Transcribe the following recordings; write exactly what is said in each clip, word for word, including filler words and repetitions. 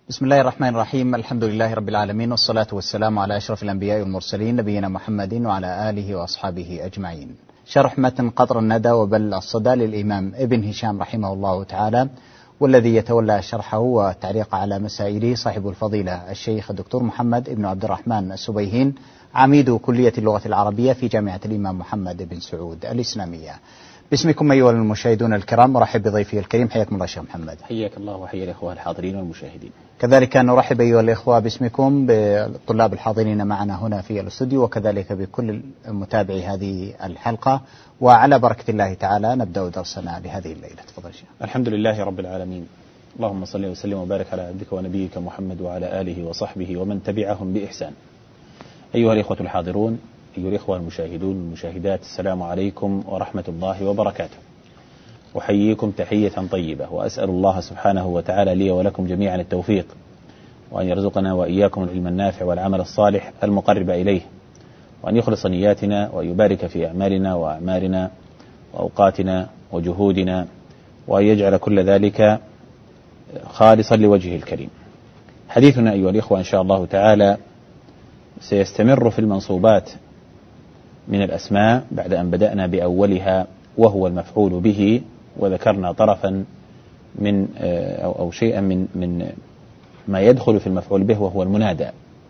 بسم الله الرحمن الرحيم. الحمد لله رب العالمين، والصلاة والسلام على أشرف الأنبياء والمرسلين نبينا محمد وعلى آله وأصحابه أجمعين. شرح متن قطر الندى وبل الصدى للإمام ابن هشام رحمه الله تعالى، والذي يتولى شرحه والتعليق على مسائله صاحب الفضيلة الشيخ الدكتور محمد بن عبد الرحمن السبيهين، عميد كلية اللغة العربية في جامعة الإمام محمد بن سعود الإسلامية. باسمكم أيها المشاهدون الكرام نرحب بضيفي الكريم، حياكم الله شيخ محمد. حياك الله وحيا الإخوة الحاضرين والمشاهدين. كذلك نرحب أيها الإخوة باسمكم بالطلاب الحاضرين معنا هنا في الاستوديو، وكذلك بكل متابعي هذه الحلقة. وعلى بركة الله تعالى نبدأ درسنا لهذه الليلة. تفضل شيخ. الحمد لله رب العالمين، اللهم صل وسلم وبارك على عبدك ونبيك محمد وعلى آله وصحبه ومن تبعهم بإحسان. أيها الإخوة الحاضرون، أيها الإخوة المشاهدون والمشاهدات، السلام عليكم ورحمة الله وبركاته. أحييكم تحية طيبة، وأسأل الله سبحانه وتعالى لي ولكم جميعا التوفيق، وأن يرزقنا وإياكم العلم النافع والعمل الصالح المقرب إليه، وأن يخلص نياتنا، وأن يبارك في أعمالنا وأعمارنا وأوقاتنا وجهودنا، وأن يجعل كل ذلك خالصا لوجهه الكريم. حديثنا أيها الإخوة إن شاء الله تعالى سيستمر في المنصوبات من الأسماء بعد أن بدأنا بأولها وهو المفعول به، وذكرنا طرفا من أو, أو شيئا من من ما يدخل في المفعول به وهو المنادى،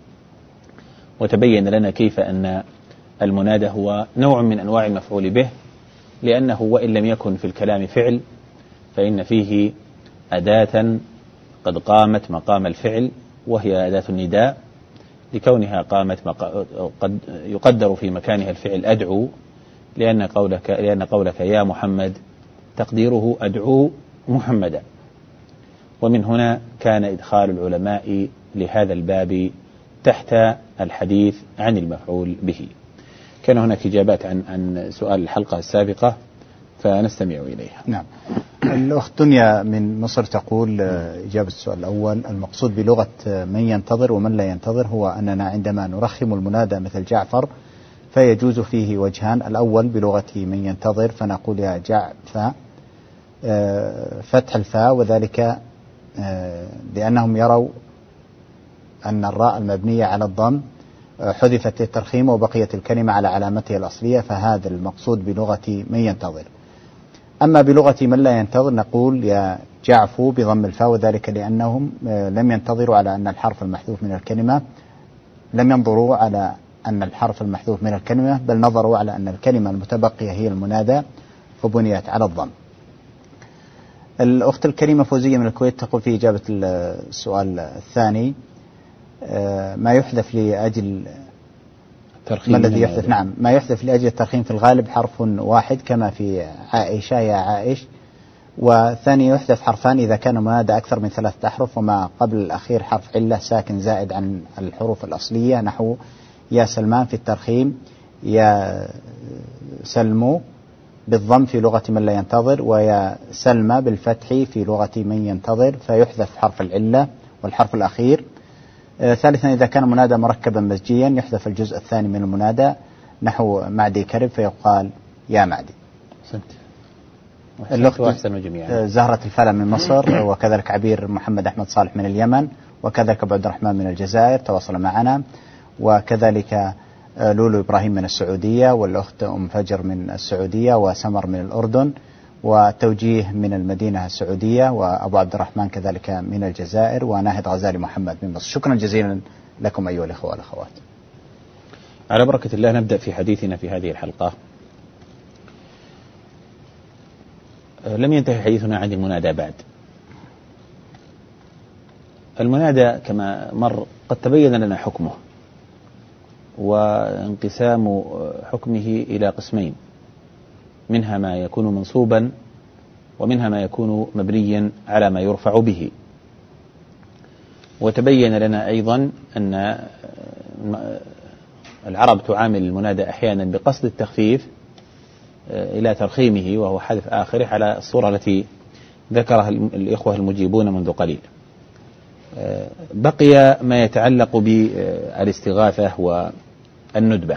وتبين لنا كيف أن المنادى هو نوع من أنواع المفعول به، لأنه وإن لم يكن في الكلام فعل فإن فيه أداة قد قامت مقام الفعل، وهي أداة النداء، لكونها قامت مقا... قد يقدر في مكانها الفعل أدعو، لأن قولك لأن قولك يا محمد تقديره أدعو محمدا. ومن هنا كان إدخال العلماء لهذا الباب تحت الحديث عن المفعول به. كان هناك إجابات عن عن سؤال الحلقة السابقة فنستمع إليها. نعم. الأخت دنيا من مصر تقول إجابة السؤال الأول: المقصود بلغة من ينتظر ومن لا ينتظر هو أننا عندما نرخم المنادى مثل جعفر فيجوز فيه وجهان. الأول بلغة من ينتظر فنقول يا جعفر فتح الفاء، وذلك لأنهم يروا أن الراء المبنية على الضم حذفت الترخيم وبقيت الكلمة على علامتها الأصلية، فهذا المقصود بلغة من ينتظر. أما بلغة من لا ينتظر نقول يا جعفو بضم الفاء، وذلك لأنهم لم ينتظروا على أن الحرف المحذوف من الكلمة لم ينظروا على أن الحرف المحذوف من الكلمة، بل نظروا على أن الكلمة المتبقية هي المنادى فبنيت على الضم. الأخت الكريمة فوزية من الكويت تقول في إجابة السؤال الثاني: ما يحذف لأجل ما الذي يحذف؟ نعم، ما يحذف لأجل الترخيم في الغالب حرف واحد كما في عائشة يا عائش، والثاني يحذف حرفان إذا كان منادى أكثر من ثلاثة أحرف وما قبل الأخير حرف علة ساكن زائد عن الحروف الأصلية، نحو يا سلمان في الترخيم، يا سلمو بالضم في لغة من لا ينتظر، ويا سلمى بالفتح في لغة من ينتظر، فيحذف حرف العلة والحرف الأخير. آه ثالثا إذا كان منادى مركبا مزجيا يحذف الجزء الثاني من المنادى، نحو معدي كرب فيقال يا معدي. الأخت زهرة الفلا من مصر، وكذلك عبير محمد أحمد صالح من اليمن، وكذلك أبو عبد الرحمن من الجزائر تواصل معنا، وكذلك لولو إبراهيم من السعودية، والأخت أم فجر من السعودية، وسمر من الأردن، وتوجيه من المدينة السعودية، وأبو عبد الرحمن كذلك من الجزائر، وناهد غزالي محمد من مصر. شكرا جزيلا لكم أيها الإخوة والأخوات. على بركة الله نبدأ في حديثنا في هذه الحلقة. لم ينتهي حديثنا عن المنادى بعد. المنادى كما مر قد تبين لنا حكمه، وانقسام حكمه إلى قسمين: منها ما يكون منصوبا، ومنها ما يكون مبنيا على ما يرفع به. وتبين لنا أيضا أن العرب تعامل المنادى أحيانا بقصد التخفيف إلى ترخيمه، وهو حذف آخره على الصورة التي ذكرها الإخوة المجيبون منذ قليل. بقي ما يتعلق بالاستغاثة والندبة.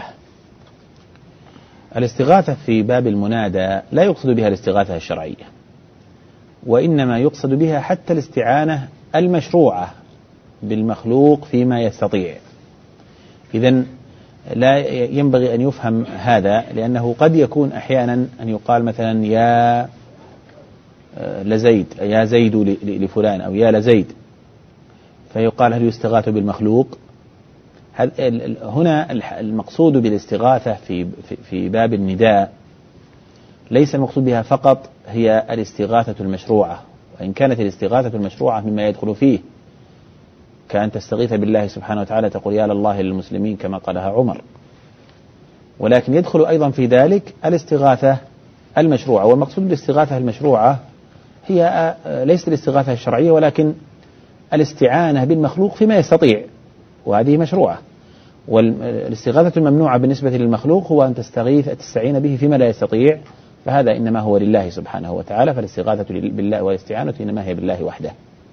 الاستغاثة في باب المنادى لا يقصد بها الاستغاثة الشرعية، وإنما يقصد بها حتى الاستعانة المشروعة بالمخلوق فيما يستطيع. إذن لا ينبغي أن يفهم هذا، لأنه قد يكون أحيانا أن يقال مثلا يا لزيد، يا زيد لفلان، أو يا لزيد، فيقال هل يستغاث بالمخلوق؟ هنا المقصود بالاستغاثة في في باب النداء ليس المقصود بها فقط هي الاستغاثة المشروعة، وإن كانت الاستغاثة المشروعة مما يدخل فيه، كأن تستغيث بالله سبحانه وتعالى تقول يا لله للمسلمين كما قالها عمر، ولكن يدخل أيضا في ذلك الاستغاثة المشروعة. والمقصود بالاستغاثة المشروعة هي ليست الاستغاثة الشرعية، ولكن الاستعانة بالمخلوق فيما يستطيع، وهذه مشروعة. والاستغاثة الممنوعة بالنسبة للمخلوق هو أن تستغيث تستعين به فيما لا يستطيع، فهذا إنما هو لله سبحانه وتعالى، فالاستغاثة بالله والاستعانة إنما هي بالله وحده.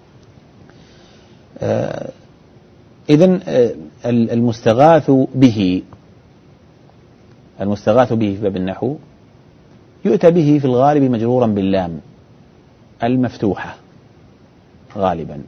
آه إذن آه المستغاث به المستغاث به في باب النحو يؤتى به في الغالب مجرورا باللام المفتوحة غالبا،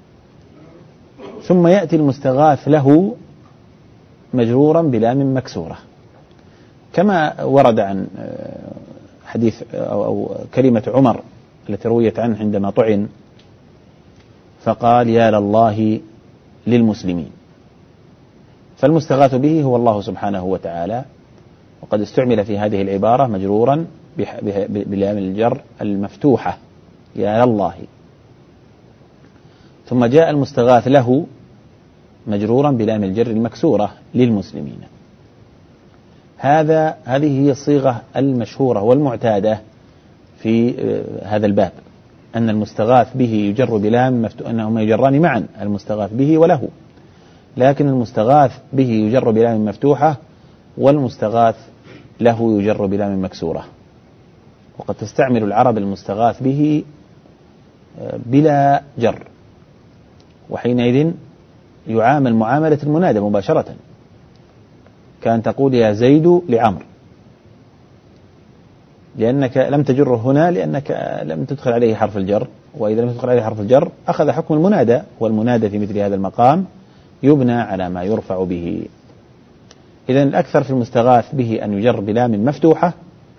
ثم يأتي المستغاث له مجرورا بلام مكسورة، كما ورد عن حديث أو, أو كلمة عمر التي رويت عنه عندما طعن فقال يا لله للمسلمين، فالمستغاث به هو الله سبحانه وتعالى، وقد استعمل في هذه العبارة مجرورا بلام الجر المفتوحة يا لله، ثم جاء المستغاث له مجرورا بلام الجر المكسورة للمسلمين. هذا هذه هي الصيغة المشهورة والمعتادة في هذا الباب، أن المستغاث به يجر بلام مفتوح، أنهما يجران معا المستغاث به وله، لكن المستغاث به يجر بلام مفتوحة والمستغاث له يجر بلام مكسورة. وقد تستعمل العرب المستغاث به بلا جر، وحينئذ يعامل معاملة المنادى مباشرة، كان تقول يا زيد لعمر، لأنك لم تجره هنا لأنك لم تدخل عليه حرف الجر، وإذا لم تدخل عليه حرف الجر أخذ حكم المنادى، والمنادى في مثل هذا المقام يبنى على ما يرفع به. إذن الأكثر في المستغاث به أن يجر بلام مفتوحة،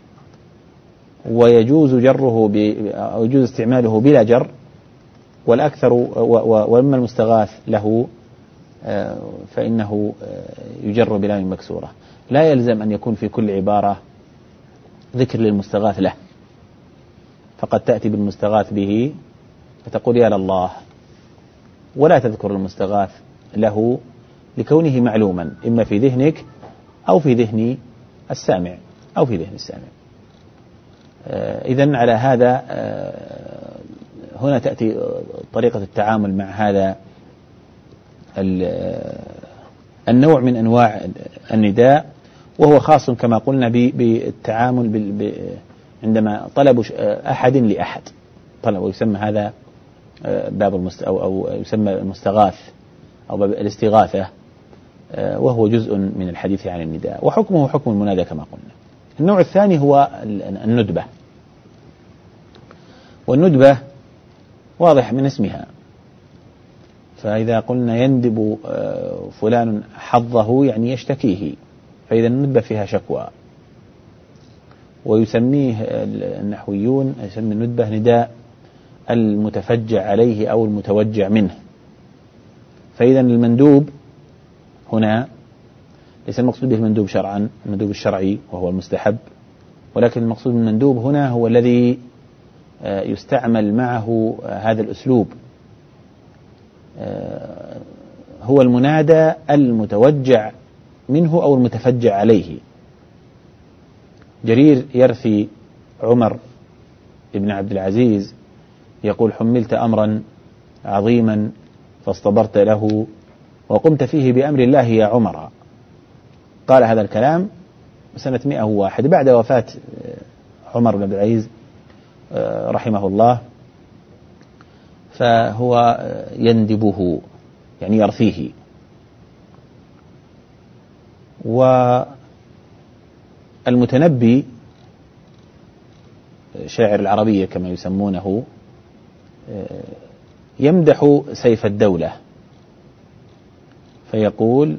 ويجوز جره ب... أو يجوز استعماله بلا جر، والأكثر وأما المستغاث له فإنه يجر بلام مكسورة. لا يلزم أن يكون في كل عبارة ذكر للمستغاث له، فقد تأتي بالمستغاث به فتقول يا لله، ولا تذكر المستغاث له لكونه معلوما إما في ذهنك أو في ذهن السامع أو في ذهن السامع. إذن على هذا هنا تأتي طريقة التعامل مع هذا النوع من أنواع النداء، وهو خاص كما قلنا بالتعامل عندما طلب أحد لأحد، طلب، ويسمى هذا باب المست أو, أو يسمى المستغاث أو باب الاستغاثة، وهو جزء من الحديث عن النداء، وحكمه حكم المنادى كما قلنا. النوع الثاني هو الندبة، والندبة واضح من اسمها، فإذا قلنا يندب فلان حظه يعني يشتكيه، فإذا الندبة فيها شكوى، ويسميه النحويون يسمي الندبة نداء المتفجع عليه أو المتوجع منه. فإذا المندوب هنا ليس المقصود به المندوب شرعا، المندوب الشرعي وهو المستحب، ولكن المقصود بالمندوب هنا هو الذي يستعمل معه هذا الأسلوب، هو المنادى المتوجع منه أو المتفجع عليه. جرير يرثي عمر بن عبد العزيز يقول حملت أمرا عظيما فاصطبرت له وقمت فيه بأمر الله يا عمر. قال هذا الكلام سنة مئة وواحد بعد وفاة عمر بن عبد العزيز رحمه الله، فهو يندبه يعني يرثيه. والمتنبي شاعر العربية كما يسمونه يمدح سيف الدولة فيقول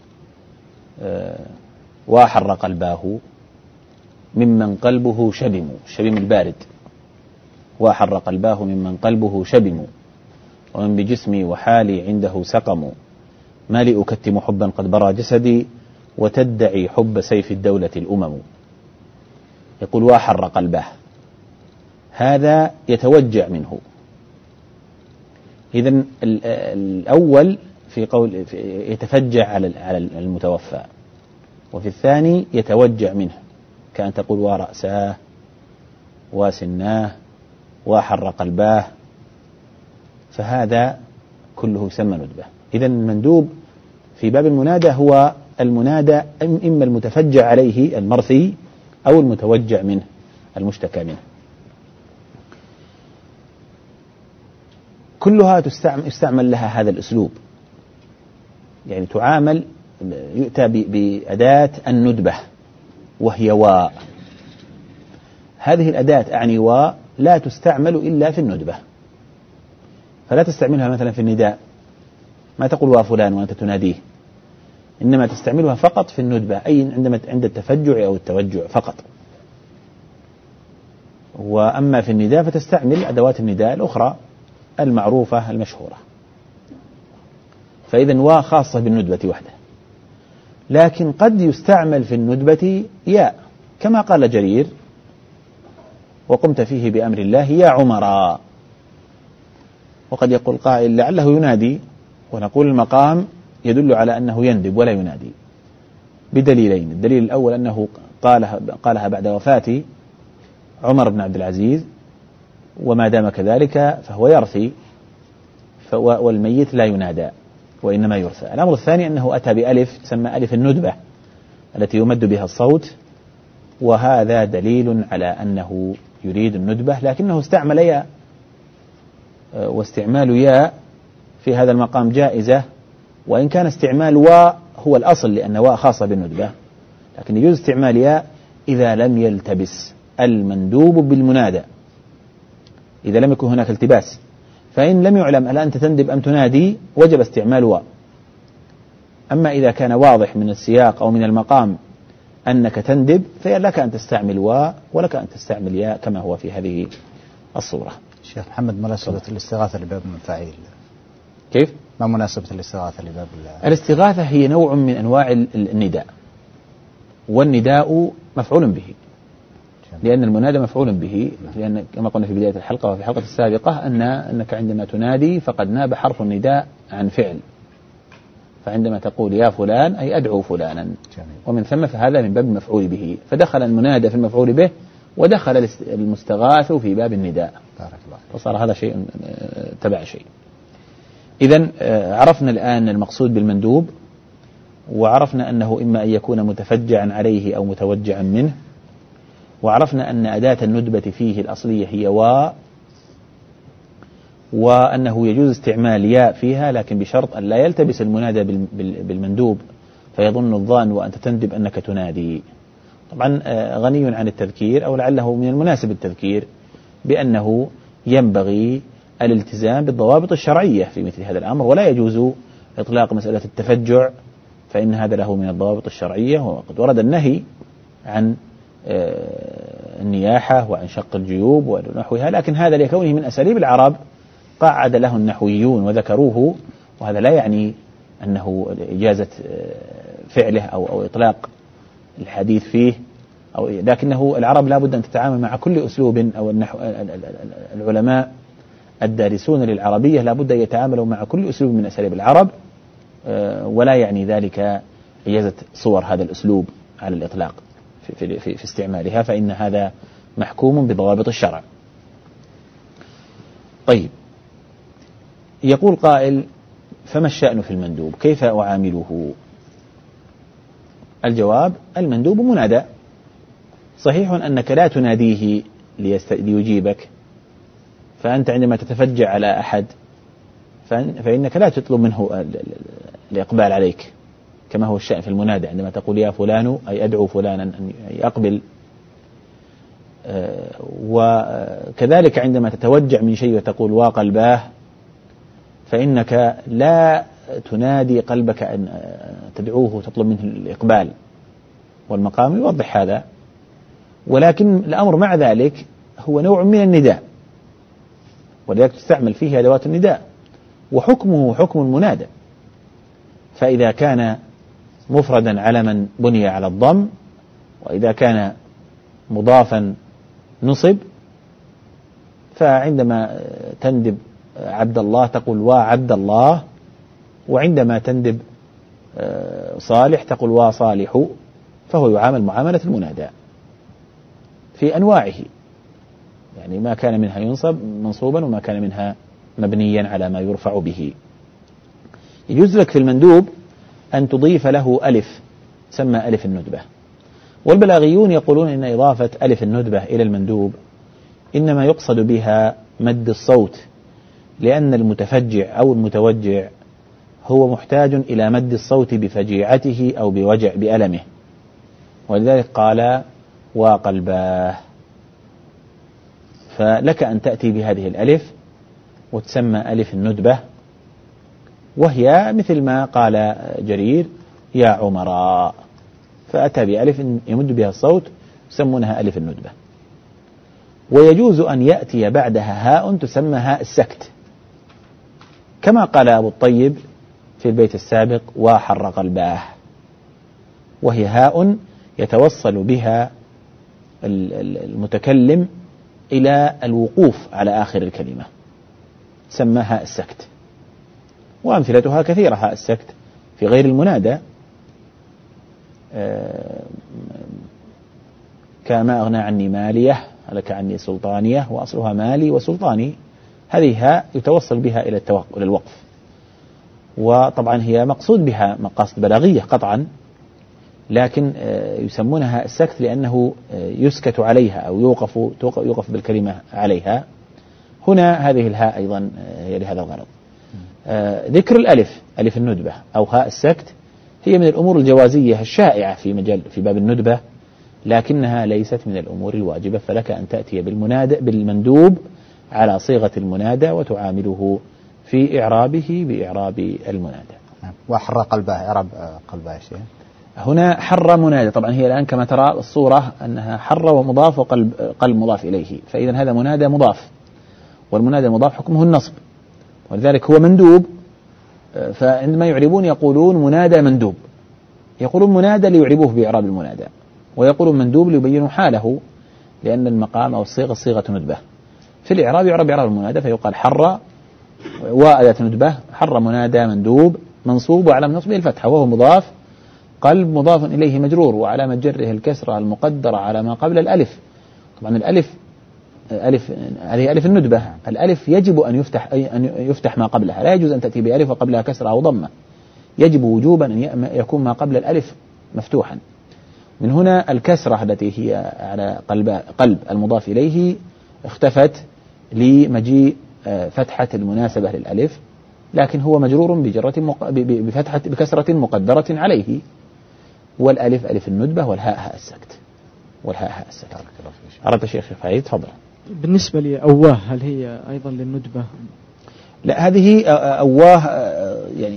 واحر قلباه ممن قلبه شبم، الشبم البارد، واحر قلباه ممن قلبه شبم، ومن بجسمي وحالي عنده سقم، ما لي أكتم حبا قد برى جسدي، وتدعي حب سيف الدولة الأمم. يقول واحر قلبه، هذا يتوجع منه. إذن الأول في قول يتفجع على المتوفى، وفي الثاني يتوجع منه، كأن تقول ورأساه وسناه وحر قلباه، فهذا كله يسمى ندبة. إذن المندوب في باب المنادى هو المنادى إما المتفجع عليه المرثي أو المتوجع منه المشتكى منه. كلها تستعمل لها هذا الأسلوب، يعني تعامل، يؤتى بأداة الندبة وهي واء. هذه الأداة أعني واء لا تستعمل إلا في الندبة، فلا تستعملها مثلا في النداء، ما تقول وا فلان وأنت تناديه، إنما تستعملها فقط في الندبة، أي عندما عند التفجع أو التوجع فقط. وأما في النداء فتستعمل أدوات النداء الأخرى المعروفة المشهورة. فإذن وا خاصة بالندبة وحده، لكن قد يستعمل في الندبة ياء، كما قال جرير وقمت فيه بأمر الله يا عمرا. وقد يقول قائل لعله ينادي، ونقول المقام يدل على أنه يندب ولا ينادي بدليلين. الدليل الأول أنه قالها, قالها بعد وفاة عمر بن عبد العزيز، وما دام كذلك فهو يرثي، والميت لا ينادى وإنما يرثى. الأمر الثاني أنه أتى بألف تسمى ألف الندبة التي يمد بها الصوت، وهذا دليل على أنه يريد الندبة، لكنه استعمل ياء، واستعمال ياء في هذا المقام جائزة، وإن كان استعمال واء هو الأصل لأن واء خاصة بالندبة، لكن يجوز استعمال ياء إذا لم يلتبس المندوب بالمنادى، إذا لم يكن هناك التباس. فإن لم يعلم هل أنت تندب أم تنادي وجب استعمال واء. أما إذا كان واضح من السياق أو من المقام أنك تندب فلك أن تستعمل واء ولك أن تستعمل ياء كما هو في هذه الصورة. شيخ محمد، مناسبة الاستغاثة لباب المفاعيل كيف؟ ما مناسبة الاستغاثة لباب الاستغاثة هي نوع من أنواع النداء، والنداء مفعول به، لأن المنادى مفعول به، لأن كما قلنا في بداية الحلقة وفي الحلقة السابقة أن أنك عندما تنادي فقد ناب حرف النداء عن فعل، فعندما تقول يا فلان أي أدعو فلانا، ومن ثم فهذا من باب المفعول به، فدخل المنادى في المفعول به ودخل المستغاث في باب النداء، فصار هذا شيء تبع شيء. إذن عرفنا الآن المقصود بالمندوب، وعرفنا أنه إما أن يكون متفجعا عليه أو متوجعا منه، وعرفنا أن أداة الندبة فيه الأصلية هي واء، وأنه يجوز استعمال ياء فيها لكن بشرط أن لا يلتبس المنادى بالمندوب فيظن الظان وأنت تندب أنك تنادي. طبعا غني عن التذكير، أو لعله من المناسب التذكير بأنه ينبغي الالتزام بالضوابط الشرعية في مثل هذا الأمر، ولا يجوز إطلاق مسألة التفجع، فإن هذا له من الضوابط الشرعية. وقد ورد النهي عن النياحة وعن شق الجيوب ونحوها، لكن هذا لكونه من أساليب العرب قعد له النحويون وذكروه، وهذا لا يعني أنه إجازة فعله أو, أو إطلاق الحديث فيه، أو لكنه العرب لا بد أن تتعامل مع كل أسلوب، أو النحو العلماء الدارسون للعربية لا بد أن يتعاملوا مع كل أسلوب من أساليب العرب، ولا يعني ذلك إجازة صور هذا الأسلوب على الإطلاق في, في, في استعمالها، فإن هذا محكوم بضوابط الشرع. طيب، يقول قائل فما الشأن في المندوب؟ كيف أعامله؟ الجواب: المندوب منادى، صحيح أنك لا تناديه ليجيبك، فأنت عندما تتفجع على أحد فإنك لا تطلب منه الإقبال عليك كما هو الشأن في المنادى، عندما تقول يا فلان أي أدعو فلانا أن يقبل. وكذلك عندما تتوجع من شيء وتقول وا قلباه فإنك لا تنادي قلبك أن تدعوه تطلب منه الإقبال، والمقام يوضح هذا، ولكن الأمر مع ذلك هو نوع من النداء، ولذلك تستعمل فيه أدوات النداء، وحكمه حكم المنادى. فإذا كان مفردا علما بني على الضم، وإذا كان مضافا نصب، فعندما تندب عبد الله تقول وعبد الله، وعندما تندب صالح تقول وصالح، فهو يعامل معاملة المنادى في أنواعه، يعني ما كان منها ينصب منصوبا وما كان منها مبنيا على ما يرفع به. يجوز لك في المندوب أن تضيف له ألف تسمى ألف الندبة، والبلاغيون يقولون إن إضافة ألف الندبة إلى المندوب إنما يقصد بها مد الصوت، لأن المتفجع أو المتوجع هو محتاج إلى مد الصوت بفجيعته أو بوجع بألمه، ولذلك قال وقلباه. فلك أن تأتي بهذه الألف وتسمى ألف الندبة، وهي مثل ما قال جرير يا عمراء، فأتى بألف يمد بها الصوت يسمونها ألف الندبة. ويجوز أن يأتي بعدها هاء تسمى هاء السكت، كما قال أبو الطيب في البيت السابق وحر قلباه، وهي هاء يتوصل بها المتكلم إلى الوقوف على آخر الكلمة، تسمى هاء السكت. وأمثلتها كثيرة هاء السكت في غير المنادى، كما أغنى عني مالية هلك عني سلطانية، وأصلها مالي وسلطاني، هذه هاء يتوصل بها إلى الوقف، وطبعا هي مقصود بها مقاصد بلاغية قطعا، لكن يسمونها السكت لأنه يسكت عليها أو يوقف يوقف بالكلمة عليها. هنا هذه الهاء أيضا هي لهذا الغرض. ذكر الألف ألف الندبة أو هاء السكت هي من الأمور الجوازية الشائعة في مجال في باب الندبة، لكنها ليست من الأمور الواجبة، فلك أن تأتي بالمنادى بالمندوب على صيغة المنادى وتعامله في إعرابه بإعراب المنادى. وحر قلبه، إعراب قلبه يا شيخ. هنا حر منادى، طبعا هي الآن كما ترى الصورة أنها حر ومضاف وقلب قلب مضاف إليه، فإذا هذا منادى مضاف، والمنادى المضاف حكمه النصب، ولذلك هو مندوب. فعندما يعربون يقولون منادى مندوب، يقولون منادى ليعربوه بإعراب المنادى، ويقولون مندوب ليبينوا حاله، لأن المقام أو الصيغة صيغة ندبة. في الإعراب يعرب إعراب المنادى، فيقال حر وأداة ندبة، حر منادى مندوب منصوب وعلامة نصبه الفتحة وهو مضاف، قلب مضاف إليه مجرور وعلامة جره الكسرة المقدرة على ما قبل الألف. طبعا الألف ألف هذه ألف الندبة، الألف يجب أن يفتح أن يفتح ما قبلها، لا يجوز أن تأتي بألف وقبلها كسرة أو ضمة، يجب وجوبا أن يكون ما قبل الألف مفتوحا. من هنا الكسرة التي هي على قلب قلب المضاف إليه اختفت لمجيء فتحة المناسبة للألف، لكن هو مجرور بجرة مق... بفتحة بكسرة مقدرة عليه، والألف ألف الندبة والهاء هاء السكت والهاء هاء السكت. أردت شيخ فايد تفضل. بالنسبة لأواه هل هي أيضا للندبة؟ لا، هذه أواه يعني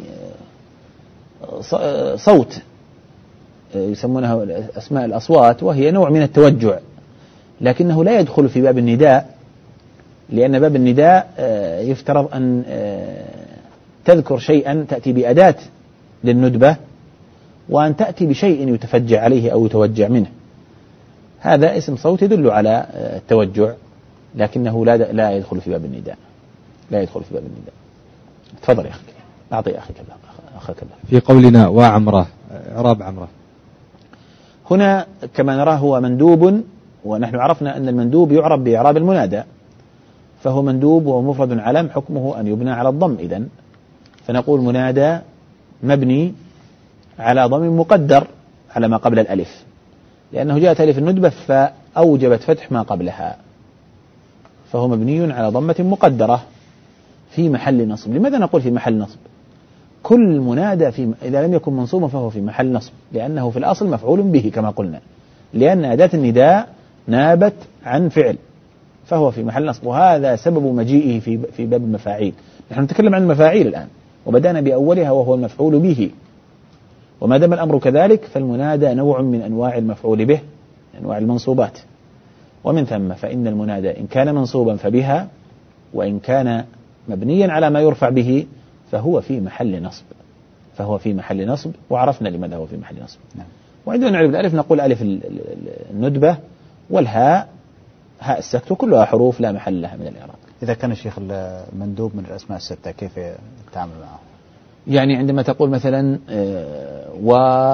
صوت يسمونها أسماء الأصوات، وهي نوع من التوجع، لكنه لا يدخل في باب النداء، لأن باب النداء يفترض أن تذكر شيئا تأتي بأداة للندبة، وأن تأتي بشيء يتفجع عليه أو يتوجع منه. هذا اسم صوت يدل على التوجع، لكنه لا لا يدخل في باب النداء، لا يدخل في باب النداء. تفضل يا أخي، أعطي أخيك أخاك الله. في قولنا وعمره، إعراب عمره هنا كما نراه هو مندوب، ونحن عرفنا أن المندوب يعرب بإعراب المنادى، فهو مندوب ومفرد علم حكمه أن يبنى على الضم. إذن فنقول منادى مبني على ضم مقدر على ما قبل الألف، لأنه جاءت ألف الندبة فأوجبت فتح ما قبلها، فهو مبني على ضمة مقدرة في محل نصب. لماذا نقول في محل نصب؟ كل منادى في إذا لم يكن منصوبا فهو في محل نصب، لأنه في الأصل مفعول به كما قلنا، لأن أداة النداء نابت عن فعل، فهو في محل نصب، وهذا سبب مجيئه في في باب المفاعيل. نحن نتكلم عن المفاعيل الآن، وبدأنا بأولها وهو المفعول به. وما دام الأمر كذلك فالمنادى نوع من أنواع المفعول به، أنواع المنصوبات، ومن ثم فإن المنادى إن كان منصوبا فبها، وإن كان مبنيا على ما يرفع به فهو في محل نصب، فهو في محل نصب. وعرفنا لماذا هو في محل نصب. نعم. وعندما نعرف الألف نقول ألف الندبة، والهاء هاء السكت، وكلها حروف لا محل لها من الإعراب. إذا كان الشيخ المندوب من الأسماء الستة كيف التعامل معه؟ يعني عندما تقول مثلا و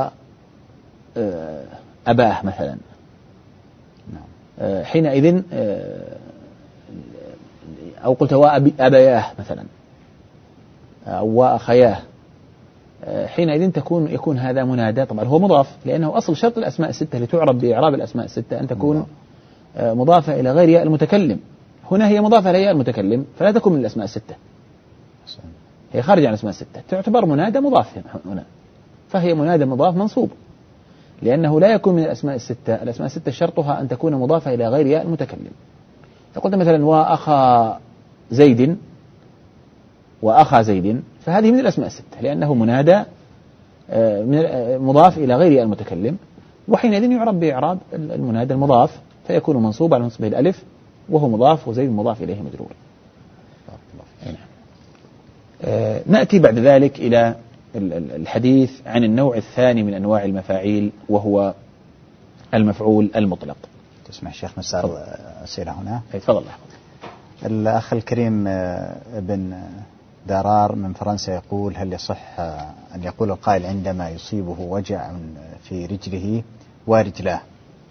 أباه مثلا، نعم. حينئذ أو قلت وأبياه مثلا أو وأخياه، حينئذ تكون يكون هذا منادى. طبعا هو مضاف، لأنه أصل شرط الأسماء الستة لتعرب بإعراب الأسماء الستة أن تكون مضافة إلى غير ياء المتكلم. هنا هي مضافة إلى ياء المتكلم فلا تكون من الأسماء الستة، هي خارجة عن الأسماء الستة، تعتبر منادى مضاف هنا، فهي منادى مضاف منصوب، لأنه لا يكون من الأسماء الستة. الأسماء الستة شرطها أن تكون مضافة إلى غير ياء المتكلم. قلت مثلا وأخا زيد، وأخا زيد، فهذه من الأسماء الستة لأنه منادى مضاف إلى غير ياء المتكلم، وحينئذ يعرب بإعراب المنادى المضاف فيكون منصوب على منصبه الألف، وهو مضاف، وزيد مضاف إليه مجرور. آه نأتي بعد ذلك إلى الحديث عن النوع الثاني من أنواع المفاعيل، وهو المفعول المطلق. تسمع الشيخ مسار أسئلة هنا؟ تفضل. الأخ الكريم ابن دارار من فرنسا يقول: هل يصح أن يقول القائل عندما يصيبه وجع في رجله ورجلاه؟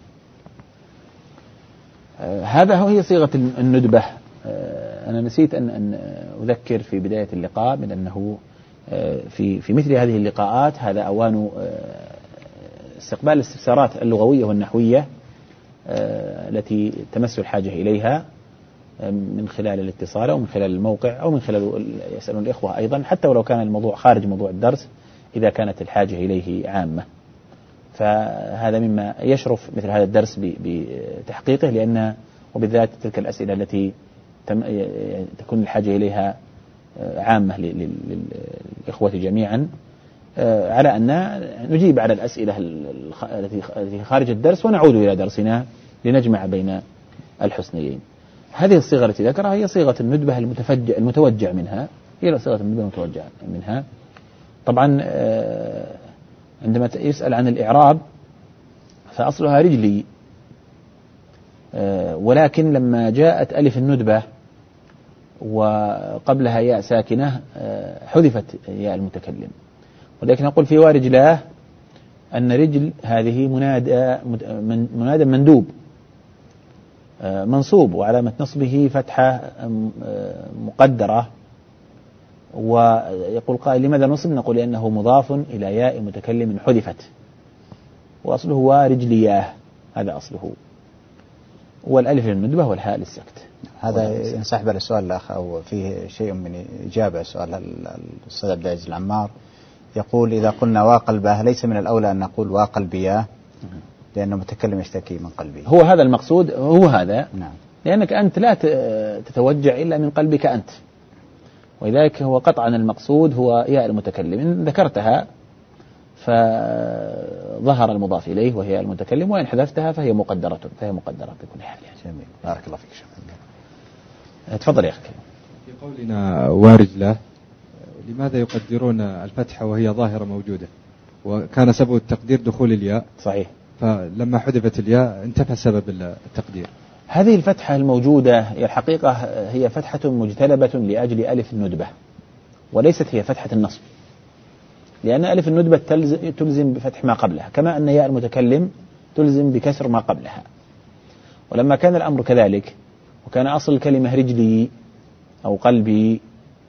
آه هذا هو هي صيغة الندبة. آه أنا نسيت أن أن أذكر في بداية اللقاء من أنه آه في في مثل هذه اللقاءات هذا أوان استقبال الاستفسارات اللغوية والنحوية التي تمس الحاجة إليها من خلال الاتصال أو من خلال الموقع أو من خلال يسألون الإخوة أيضا، حتى ولو كان الموضوع خارج موضوع الدرس إذا كانت الحاجة إليه عامة. فهذا مما يشرف مثل هذا الدرس بتحقيقه، لأن وبالذات تلك الأسئلة التي تكون الحاجة إليها عامة للإخوة جميعا، على أن نجيب على الأسئلة التي خارج الدرس ونعود إلى درسنا لنجمع بين الحسنيين. هذه الصيغة التي ذكرها هي صيغة الندبة المتفجع المتوجع منها، هي صيغة الندبة المتوجع منها. طبعا عندما يسأل عن الإعراب فأصلها رجلي، ولكن لما جاءت ألف الندبة وقبلها ياء ساكنة حذفت ياء المتكلم، ولكن نقول في ورجلاه أن رجل هذه منادى منادى مندوب منصوب، وعلامة نصبه فتحة مقدرة. ويقول قائل لماذا نصب؟ نقول لأنه مضاف إلى ياء متكلم حذفت، وأصله ورجلياه، هذا أصله، والألف للندبة والهاء للسكت. هذا ينسحب على السؤال الأخ أو فيه شيء من إجابة سؤال الأستاذ عبد العزيز العمار. يقول: إذا قلنا وقلبه ليس من الأولى أن نقول وقلبياه لأنه متكلم يشتكي من قلبه؟ هو هذا المقصود، هو هذا. نعم. لأنك أنت لا تتوجع إلا من قلبك أنت، ولذلك هو قطعا المقصود هو ياء المتكلم. إن ذكرتها فظهر المضاف إليه وهي المتكلم، وإن حذفتها فهي مقدرة فهي مقدرة بكل حال يعني. جميل، بارك الله فيك. تفضل يا أخي. في قولنا ورجله لماذا يقدرون الفتحة وهي ظاهرة موجودة؟ وكان سبب التقدير دخول الياء. صحيح. فلما حذفت الياء انتفى سبب التقدير. هذه الفتحة الموجودة هي الحقيقة هي فتحة مجتلبة لأجل ألف الندبة، وليست هي فتحة النصب، لأن ألف الندبة تلزم بفتح ما قبلها، كما أن ياء المتكلم تلزم بكسر ما قبلها. ولما كان الأمر كذلك وكان أصل الكلمة رجلي أو قلبي،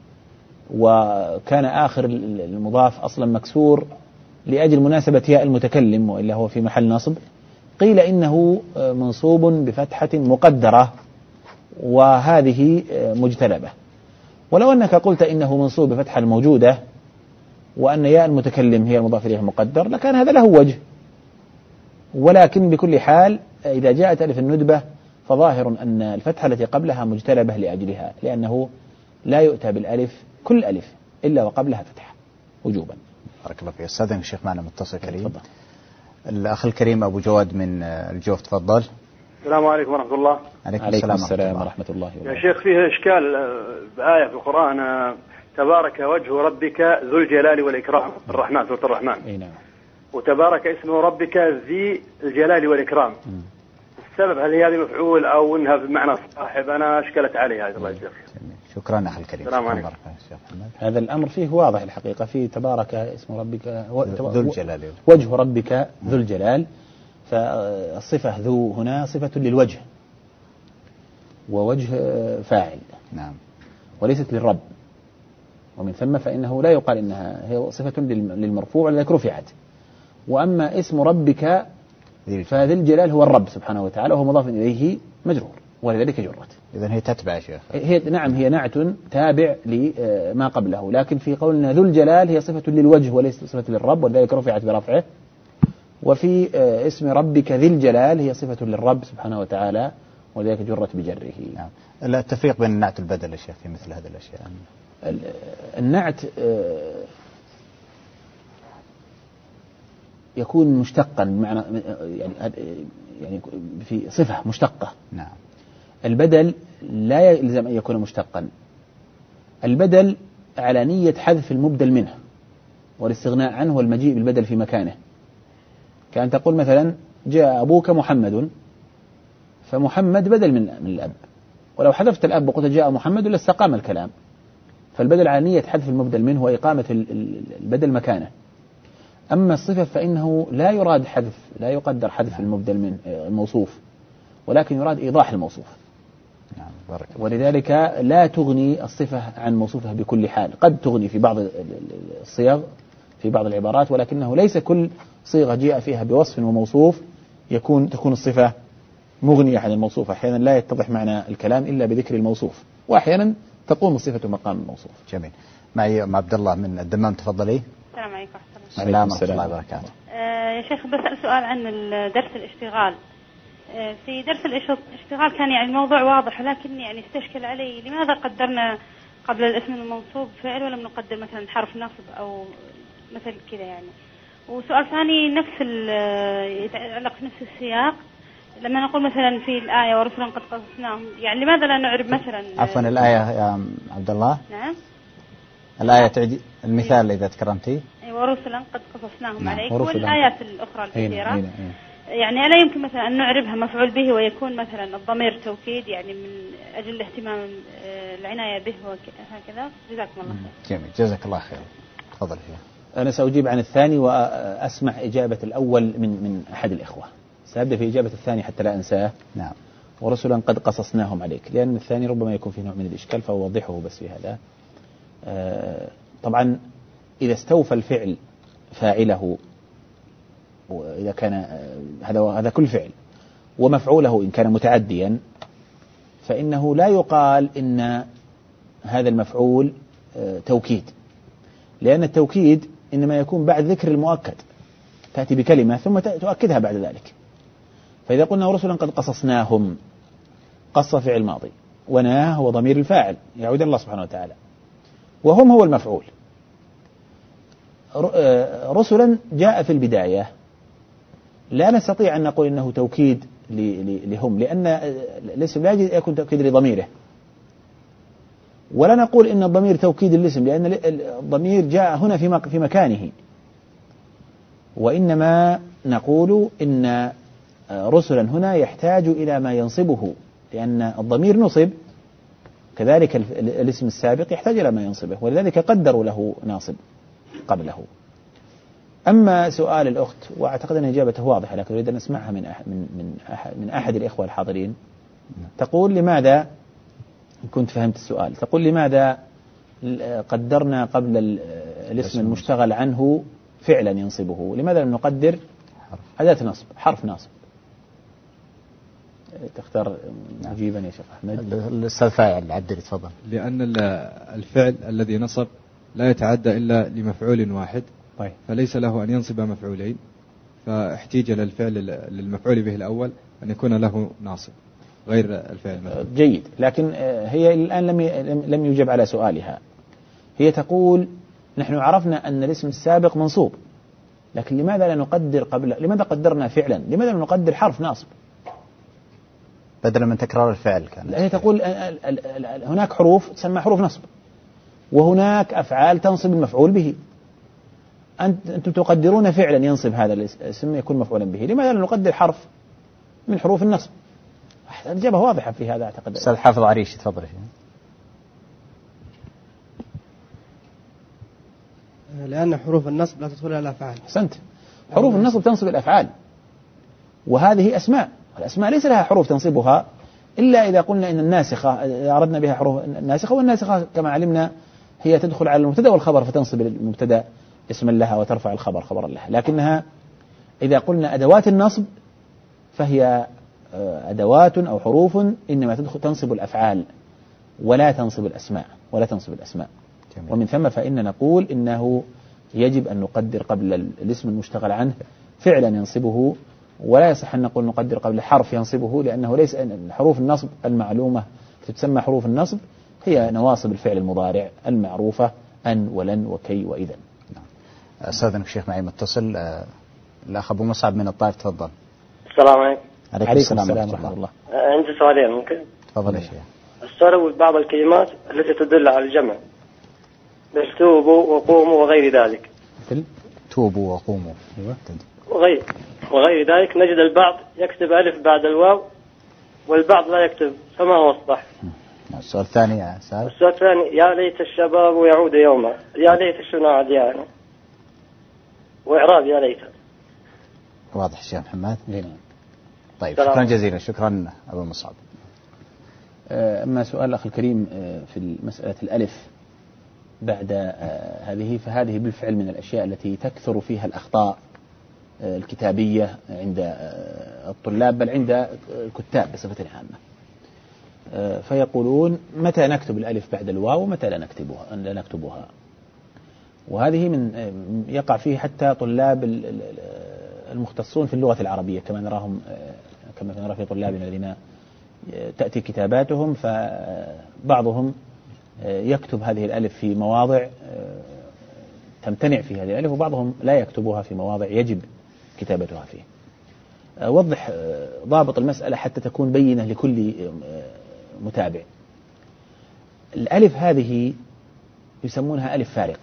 وكان آخر المضاف أصلا مكسور لأجل مناسبة ياء المتكلم وإلا هو في محل نصب، قيل إنه منصوب بفتحة مقدرة وهذه مجتلبة. ولو أنك قلت إنه منصوب بفتحة الموجودة وأن ياء المتكلم هي المضاف إليه مقدر لكان هذا له وجه، ولكن بكل حال إذا جاءت ألف الندبة فظاهر أن الفتحة التي قبلها مجتلبة لأجلها، لأنه لا يؤتى بالألف كل ألف، إلا وقبلها فتحة وجوبا. بارك الله فيك. أستاذنا الشيخ معنا متصل كريم. تفضل. الأخ الكريم أبو جواد من الجوف، تفضل. السلام عليكم ورحمة الله. عليكم, عليكم السلام, السلام ورحمة الله وبركاته. يا شيخ، فيه إشكال بآية في القرآن: تبارك وجه ربك ذو الجلال والإكرام، الرحمن، سورة الرحمن. أي نعم. وتبارك اسم ربك ذي الجلال والإكرام. م. السبب هل هي هذه مفعول أو إنها بمعنى صاحب؟ أنا أشكلت علي هذا. الله يجزاك. شكرا أخي الكريم. السلام عليكم. هذا الأمر فيه واضح الحقيقة، في تبارك اسم ربك ذو الجلال، وجه ربك ذو الجلال، فالصفة ذو هنا صفة للوجه، ووجه فاعل. نعم. وليست للرب، ومن ثم فإنه لا يقال إنها هي صفة للمرفوع لذلك رفعت. وأما اسم ربك فذي الجلال هو الرب سبحانه وتعالى، وهو مضاف إليه مجرور، ولذلك جرت. إذن هي تتبع يا شيخ. هي نعم، هي نعت تابع لما قبله، لكن في قولنا ذو الجلال هي صفة للوجه وليست صفة للرب، ولذلك رفعت برفعه. وفي اسم ربك ذي الجلال هي صفة للرب سبحانه وتعالى، ولذلك جرت بجره. نعم. التفريق بين النعت والبدل يا شيخ في مثل هذه الأشياء. النعت يكون مشتقا بمعنى يعني يعني في صفة مشتقة. نعم. البدل لا يلزم أن يكون مشتقا. البدل على نية حذف المبدل منه والاستغناء عنه والمجيء بالبدل في مكانه. كأن تقول مثلا جاء أبوك محمد، فمحمد بدل من من الأب، ولو حذفت الأب وقلت جاء محمد لاستقام الكلام. فالبدل على نية حذف المبدل منه وإقامة البدل مكانه. أما الصفة فإنه لا يراد حذف، لا يقدر حذف المبدل من الموصوف، ولكن يراد إيضاح الموصوف. ولذلك لا تغني الصفة عن موصوفها بكل حال، قد تغني في بعض الصيغ في بعض العبارات، ولكنه ليس كل صيغة جاء فيها بوصف وموصوف يكون تكون الصفة مغنية عن الموصوف. أحيانا لا يتضح معنى الكلام إلا بذكر الموصوف، وأحيانا تقوم الصفة مقام الموصوف. جميل. معي مع عبد الله من الدمام، تفضلي. السلام عليكم. السلام ورحمة الله وبركاته. آه يا شيخ، بسأل سؤال عن درس الاشتغال. آه في درس الاشتغال كان يعني الموضوع واضح، ولكن يعني استشكل علي لماذا قدرنا قبل الاسم المنصوب فعل ولم نقدر مثلا حرف نصب أو مثل كذا يعني. وسؤال ثاني نفس يتعلق في نفس السياق، لما نقول مثلا في الآية ورسلا قد قصصناهم، يعني لماذا لا نعرب مثلا عفوا الآية يا عبد الله؟ نعم. الآية تعدي المثال إذا تكرمتي. ورسلا قد قصصناهم نعم. عليك، والآيات الأخرى الكثيرة. هنا. هنا. يعني ألا يمكن مثلا أن نعربها مفعول به ويكون مثلا الضمير توكيد، يعني من أجل الاهتمام العناية به وهكذا. جزاكم الله خير. جميل، جزاك الله خير. تفضل فيها. أنا سأجيب عن الثاني وأسمع إجابة الأول من من أحد الإخوة. سأبدأ في إجابة الثاني حتى لا أنساه. نعم. ورسلا قد قصصناهم عليك، لأن الثاني ربما يكون فيه نوع من الإشكال فأوضحه بس في هذا. آه طبعا إذا استوفى الفعل فاعله، وإذا كان هذا هذا كل فعل ومفعوله إن كان متعديا، فإنه لا يقال إن هذا المفعول آه توكيد، لأن التوكيد إنما يكون بعد ذكر المؤكد، تأتي بكلمة ثم تؤكدها بعد ذلك. فإذا قلنا رسلا قد قصصناهم، قص فعل ماضي، وناه هو ضمير الفاعل يعود إلى الله سبحانه وتعالى، وهم هو المفعول. رسلا جاء في البداية، لا نستطيع أن نقول إنه توكيد لهم، لأن الاسم لا يكون توكيد لضميره، ولا نقول إن الضمير توكيد للاسم، لأن الضمير جاء هنا في مكانه. وإنما نقول إن رسلا هنا يحتاج إلى ما ينصبه، لأن الضمير نصب، كذلك الاسم السابق يحتاج إلى ما ينصبه، ولذلك قدروا له ناصب قبله. أما سؤال الأخت، وأعتقد أن إجابته واضحة، لكن أريد أن نسمعها من أحد, من, من, أحد, من أحد الإخوة الحاضرين. تقول لماذا، كنت فهمت السؤال، تقول لماذا قدرنا قبل الاسم المشتغل عنه فعلا ينصبه، لماذا لم نقدر أداة نصب حرف ناصب؟ تختار مجيبا يا شيخ أحمد. الأستاذ فاعل العبدري تفضل. لأن الفعل الذي نصب لا يتعدى إلا لمفعول واحد، طيب. فليس له أن ينصب مفعولين، فاحتيج للفعل للمفعول به الأول أن يكون له ناصب غير الفعل مثلا. جيد، لكن هي الآن لم لم يجب على سؤالها. هي تقول نحن عرفنا أن الاسم السابق منصوب، لكن لماذا لا نقدر قبل، لماذا قدرنا فعلا، لماذا لا نقدر حرف ناصب بدلا من تكرار الفعل؟ كان هي تقول هناك حروف تسمى حروف نصب، وهناك أفعال تنصب المفعول به، أنتم تقدرون فعلا ينصب هذا الاسم يكون مفعولا به، لماذا لا نقدر حرف من حروف النصب؟ الإجابة واضحة في هذا أعتقد. أستاذ حافظ عريش تفضل. لأن حروف النصب لا تدخل على الأفعال. أحسنت، حروف النصب تنصب الأفعال، وهذه أسماء، الأسماء ليس لها حروف تنصبها إلا إذا قلنا إن الناسخة إذا أردنا بها حروف الناسخة، والناسخة كما علمنا هي تدخل على المبتدأ والخبر فتنصب المبتدأ اسما لها وترفع الخبر خبرا لها، لكنها إذا قلنا أدوات النصب فهي أدوات أو حروف إنما تدخل تنصب الأفعال ولا تنصب الأسماء ولا تنصب الأسماء. جميل. ومن ثم فإن نقول إنه يجب أن نقدر قبل الاسم المشتغل عنه فعلا ينصبه، ولا يصح أن نقول نقدر قبل حرف ينصبه، لأنه ليس حروف النصب المعلومة تسمى حروف النصب هي نواصب الفعل المضارع المعروفة أن ولن وكي وإذا. أستاذنك الشيخ معي متصل، الأخ أبو مصعب من الطائف تفضل. السلام عليكم. عليكم السلام ورحمة الله. الله. عندي سؤالين ممكن؟ تفضل يا شيخ. السؤال أول، بعض الكلمات التي تدل على الجمع مثل توبوا وقوموا وغير ذلك. مثل توبوا وقوموا وغير وغير ذلك نجد البعض يكتب ألف بعد الواو والبعض لا يكتب، فما هو الصح؟ السؤال الثاني يا سعد. السؤال الثاني، يا ليت الشباب يعود يوما، يا ليت شنو عاد يعني، وإعراب يا ليت. واضح الشيخ محمد؟ نعم. طيب شكرا جزيلا. شكرا أبو مصعب. أما سؤال الأخ الكريم في مسألة الألف بعد هذه، فهذه بالفعل من الأشياء التي تكثر فيها الأخطاء الكتابية عند الطلاب بل عند الكتاب بصفة عامة. فيقولون متى نكتب الألف بعد الواو ومتى لا نكتبها لا نكتبها، وهذه من يقع فيه حتى طلاب المختصون في اللغة العربية كما نراهم كما نرى في طلابنا الذين تأتي كتاباتهم، فبعضهم يكتب هذه الألف في مواضع تمتنع في هذه الألف، وبعضهم لا يكتبها في مواضع يجب كتابتها فيه. وضح ضابط المسألة حتى تكون بينة لكل متابع. الألف هذه يسمونها ألف فارقة.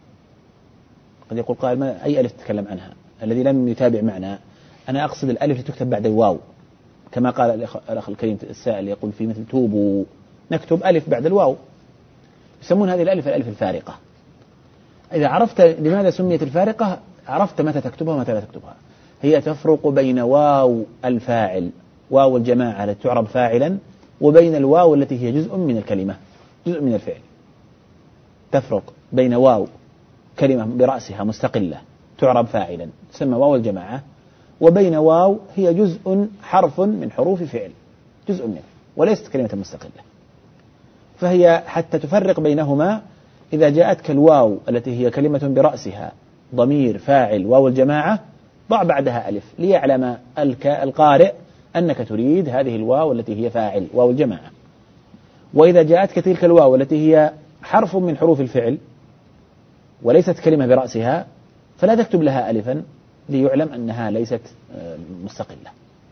قد يقول قائل ما أي ألف تتكلم عنها؟ الذي لم يتابع معنا أنا أقصد الألف تكتب بعد الواو، كما قال الأخ الكريم السائل يقول في مثل توبوا نكتب ألف بعد الواو، يسمون هذه الألف الألف الفارقة. إذا عرفت لماذا سميت الفارقة عرفت متى تكتبها ومتى لا تكتبها. هي تفرق بين واو الفاعل، واو الجماعة التي تعرب فاعلا، وبين الواو التي هي جزء من الكلمة جزء من الفعل. تفرق بين واو كلمة برأسها مستقلة تعرب فاعلا تسمى واو الجماعة، وبين واو هي جزء حرف من حروف فعل جزء منه وليست كلمة مستقلة. فهي حتى تفرق بينهما إذا جاءتك الواو التي هي كلمة برأسها ضمير فاعل واو الجماعة ضع بعدها ألف ليعلم القارئ أنك تريد هذه الواو التي هي فاعل واو الجماعة. وإذا جاءتك تلك الواو التي هي حرف من حروف الفعل وليست كلمة برأسها فلا تكتب لها ألفا ليعلم أنها ليست مستقلة.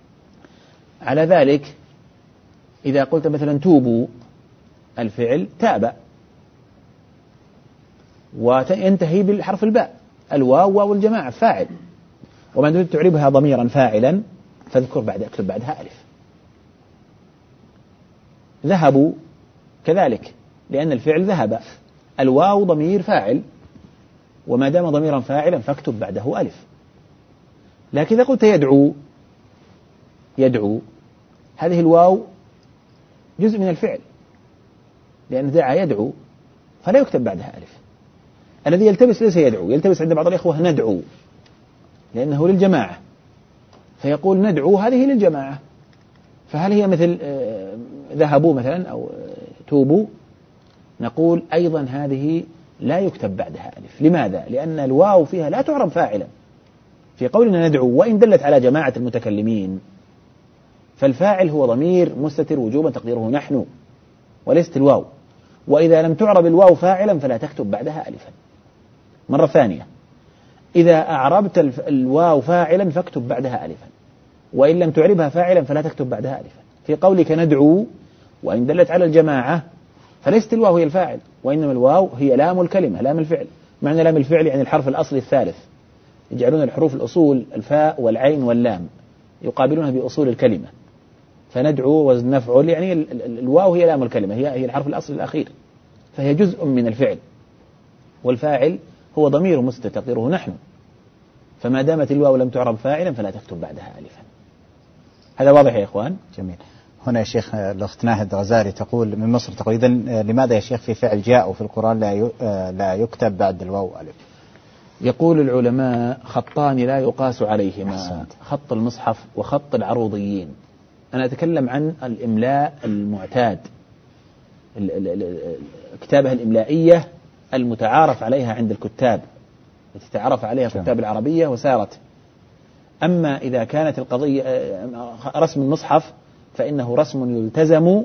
على ذلك إذا قلت مثلا توبوا الفعل تاب وينتهي بالحرف الباء، الواو واو الجماعة فاعل، وما تريد تعربها ضميرا فاعلا فاذكر بعد اكتب بعدها ألف. ذهبوا كذلك لأن الفعل ذهب، الواو ضمير فاعل وما دام ضميرا فاعلا فاكتب بعده ألف. لكن إذا قلت يدعو يدعو هذه الواو جزء من الفعل لأن دعا يدعو فلا يكتب بعدها ألف. الذي يلتبس ليس يدعو، يلتبس عند بعض الإخوة ندعو لأنه للجماعة فيقول ندعو هذه للجماعة، فهل هي مثل ذهبوا مثلا أو توبوا؟ نقول أيضا هذه لا يكتب بعدها ألف. لماذا؟ لأن الواو فيها لا تعرب فاعلا. في قولنا ندعو وإن دلت على جماعة المتكلمين فالفاعل هو ضمير مستتر وجوبا تقديره نحن وليست الواو، وإذا لم تعرب الواو فاعلا فلا تكتب بعدها ألفا. مرة ثانية، إذا أعربت الواو فاعلا فاكتب بعدها ألفا، وإن لم تعربها فاعلا فلا تكتب بعدها ألفا. في قولك ندعو وإن دلت على الجماعة فليست الواو هي الفاعل، وإنما الواو هي لام الكلمة، لام الفعل. معنى لام الفعل يعني الحرف الأصلي الثالث، يجعلون الحروف الأصول الفاء والعين واللام يقابلونها بأصول الكلمة، فندعو وزن نفعل يعني الواو هي لام الكلمة، هي هي الحرف الأصلي الأخير، فهي جزء من الفعل، والفاعل هو ضمير مستتر تقديره نحن، فما دامت الواو لم تعرب فاعلا فلا تكتب بعدها ألفا. هذا واضح يا إخوان؟ جميل. هنا يا شيخ الأخت ناهد غزالي تقول من مصر، تقول إذن لماذا يا شيخ في فعل جاء وفي القرآن لا لا يكتب بعد الواو ألف؟ يقول العلماء خطان لا يقاس عليهما، خط المصحف وخط العروضيين. أنا أتكلم عن الإملاء المعتاد، الكتابة الإملائية المتعارف عليها عند الكتاب، التي تعرف عليها الكتاب العربية وسارت. أما إذا كانت القضية رسم المصحف فإنه رسم يلتزم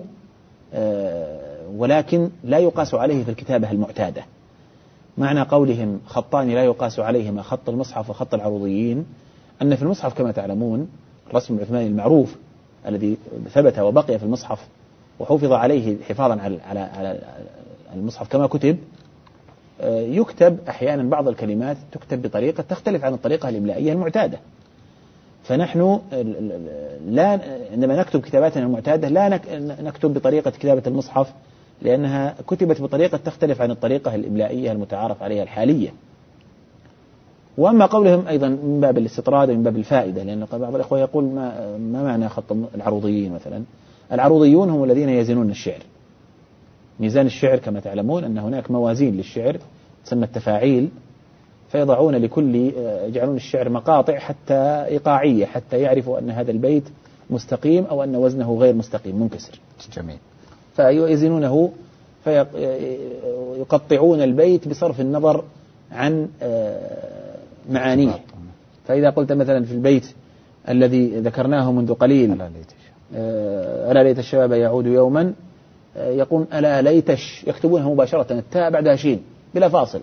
ولكن لا يقاس عليه في الكتابة المعتادة. معنى قولهم خطان لا يقاس عليهما، خط المصحف وخط العروضيين، أن في المصحف كما تعلمون الرسم العثماني المعروف الذي ثبت وبقي في المصحف وحفظ عليه حفاظا على على المصحف كما كتب، يكتب أحيانا بعض الكلمات تكتب بطريقة تختلف عن الطريقة الإملائية المعتادة. فنحن لا عندما نكتب كتاباتنا المعتادة لا نكتب بطريقة كتابة المصحف، لأنها كتبت بطريقة تختلف عن الطريقة الإملائية المتعارف عليها الحالية. وأما قولهم أيضا من باب الاستطراد ومن باب الفائدة، لأن بعض الأخوة يقول ما, ما معنى خط العروضيين مثلا؟ العروضيون هم الذين يزنون الشعر. ميزان الشعر كما تعلمون أن هناك موازين للشعر تسمى التفاعيل، فيضعون لكل يجعلون الشعر مقاطع حتى إيقاعية حتى يعرفوا أن هذا البيت مستقيم أو أن وزنه غير مستقيم منكسر. جميل. فيزنونه فيقطعون البيت بصرف النظر عن معانيه. فإذا قلت مثلا في البيت الذي ذكرناه منذ قليل ألا ليت الشباب يعود يوما، يقول ألا ليتش، يكتبونها مباشرة التاء بعدها شين بلا فاصل،